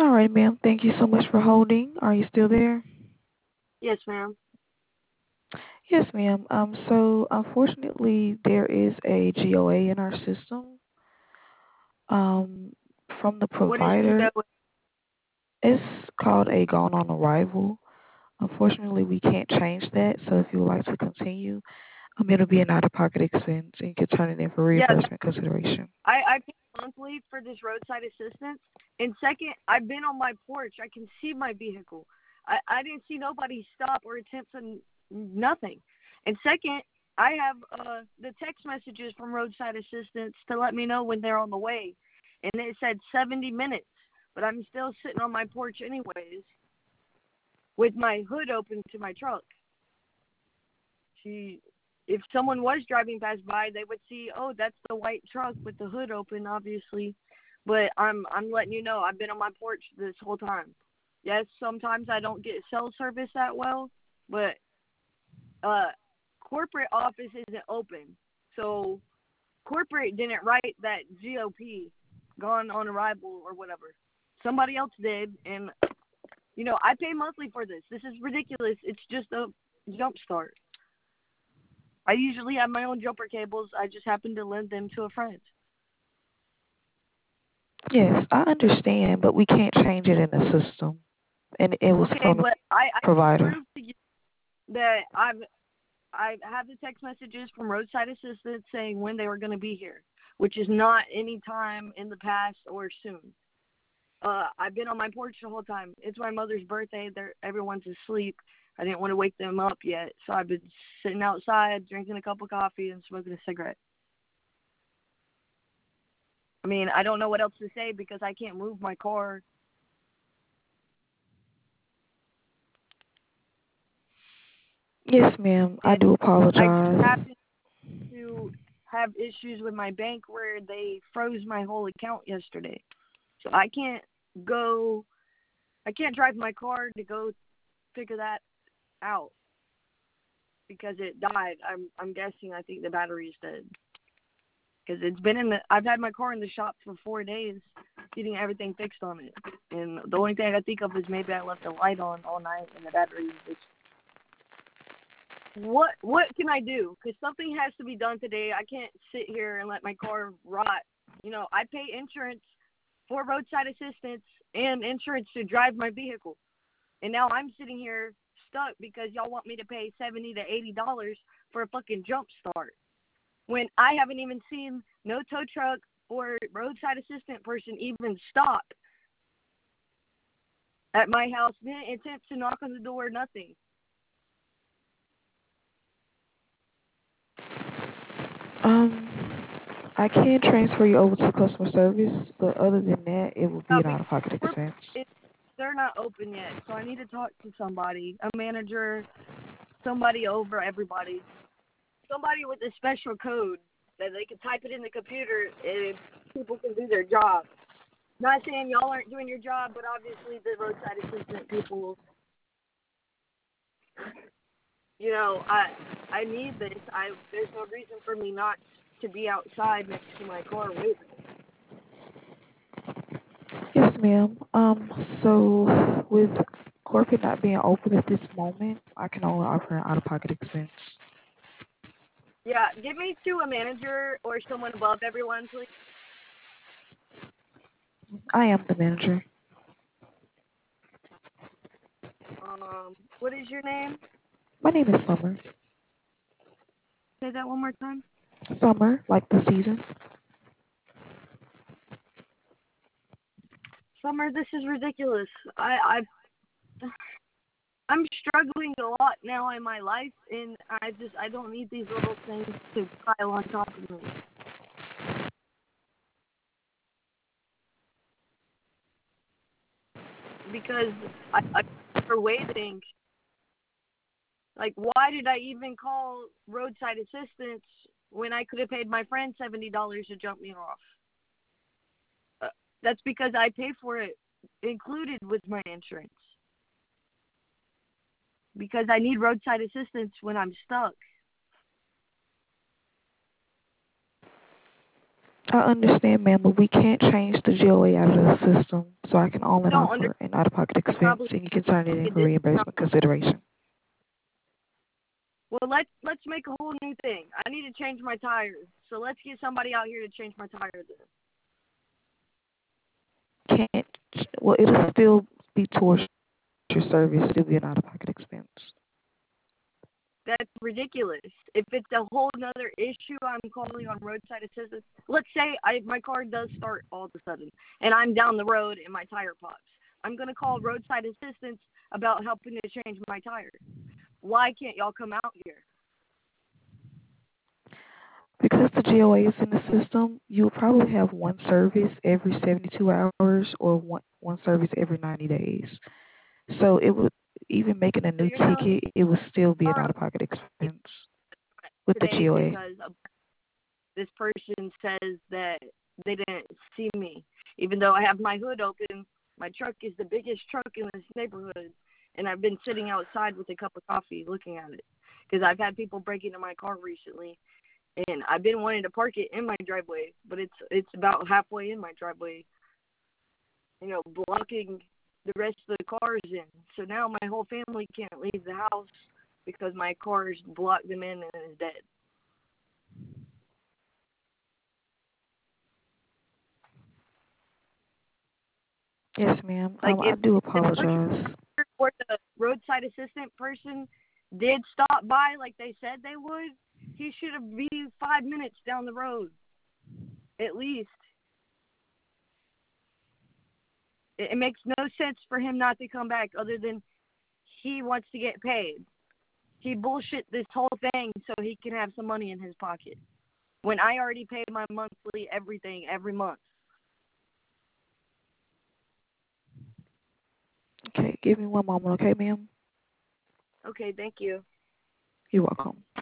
All right, ma'am. Thank you so much for holding. Are you still there? Yes, ma'am. Yes, ma'am. So unfortunately, there is a GOA in our system. Um, from the What is provider. GO? It's called a gone on arrival. Unfortunately, we can't change that. So if you would like to continue, it'll be an out-of-pocket expense, and you can turn it in for Yeah, reimbursement consideration. I pay monthly for this roadside assistance. And second, I've been on my porch. I can see my vehicle. I didn't see nobody stop or attempt to nothing. And second, I have the text messages from roadside assistance to let me know when they're on the way. And it said 70 minutes, but I'm still sitting on my porch anyways with my hood open to my truck. She, if someone was driving past by, they would see, oh, that's the white truck with the hood open, obviously. But I'm letting you know, I've been on my porch this whole time. Yes, sometimes I don't get cell service that well, but uh, corporate office isn't open, so corporate didn't write that GOP, gone on arrival or whatever. Somebody else did, and I pay monthly for this. This is ridiculous. It's just a jump start. I usually have my own jumper cables. I just happen to lend them to a friend. Yes, I understand, but we can't change it in the system, and it was Okay, from the but I can provider. prove to you that I have the text messages from roadside assistance saying when they were going to be here, which is not any time in the past or soon. I've been on my porch the whole time. It's my mother's birthday. Everyone's asleep. I didn't want to wake them up yet, so I've been sitting outside drinking a cup of coffee and smoking a cigarette. I mean, I don't know what else to say because I can't move my car. Yes, ma'am. I And do I just apologize. happen to have issues with my bank where they froze my whole account yesterday. So go I can't drive my car to go figure that out because it died. I'm guessing I think the battery's dead. Because I've had my car in the shop for 4 days getting everything fixed on it. And the only thing I can think of is maybe I left the light on all night and the battery was just what can I do? Because something has to be done today. I can't sit here and let my car rot. I pay insurance for roadside assistance and insurance to drive my vehicle, and now I'm sitting here stuck because y'all want me to pay $70 to $80 for a fucking jump start when I haven't even seen no tow truck or roadside assistant person even stop at my house, didn't attempt to knock on the door, nothing. Um, I can transfer you over to customer service, but other than that, it will be an Because out-of-pocket expense. they're not open yet, so I need to talk to somebody, a manager, somebody over everybody, somebody with a special code that they can type it in the computer and people can do their job. Not saying y'all aren't doing your job, but obviously the roadside assistant people, I need this. There's no reason for me not to be outside next to my car waiting. Yes, ma'am. So with corporate not being open at this moment, I can only offer an out-of-pocket expense. Yeah, get me to a manager or someone above everyone, please. I am the manager. What is your name? My name is Summer. Say that one more time. Summer, like the season. Summer, this is ridiculous. I'm struggling a lot now in my life, and I don't need these little things to pile on top of me. Because for waiting, like, why did I even call roadside assistance when I could have paid my friend $70 to jump me off? Uh, that's because I pay for it included with my insurance. Because I need roadside assistance when I'm stuck. I understand, ma'am, but we can't change the GOA out of the system, so I can only Don't under offer an out-of-pocket I expense, probably and you can turn it in did for this. reimbursement consideration. Well, let's make a whole new thing. I need to change my tires, so let's get somebody out here to change my tires. Can't. Well, it'll still be towards your service. It'll be an out-of-pocket expense. That's ridiculous. If it's a whole nother issue, I'm calling on roadside assistance. Let's say my car does start all of a sudden, and I'm down the road and my tire pops. I'm gonna call roadside assistance about helping to change my tire. Why can't y'all come out here? Because the GOA is in the system, you'll probably have one service every 72 hours or one service every 90 days. So it would, even making a So new you're telling me ticket, it would still be an tomorrow out-of-pocket expense with the today GOA. because this person says that they didn't see me, even though I have my hood open. My truck is the biggest truck in this neighborhood, and I've been sitting outside with a cup of coffee looking at it because I've had people break into my car recently, and I've been wanting to park it in my driveway, but it's about halfway in my driveway, blocking the rest of the cars in. So now my whole family can't leave the house because my cars blocked them in and is dead. Yes, ma'am. Like I if do the person apologize. or the roadside assistant person did stop by like they said they would, he should have been 5 minutes down the road, at least. It makes no sense for him not to come back other than he wants to get paid. He bullshit this whole thing so he can have some money in his pocket. When I already pay my monthly everything every month. Okay, give me one moment, okay, ma'am? Okay, thank you. You're welcome.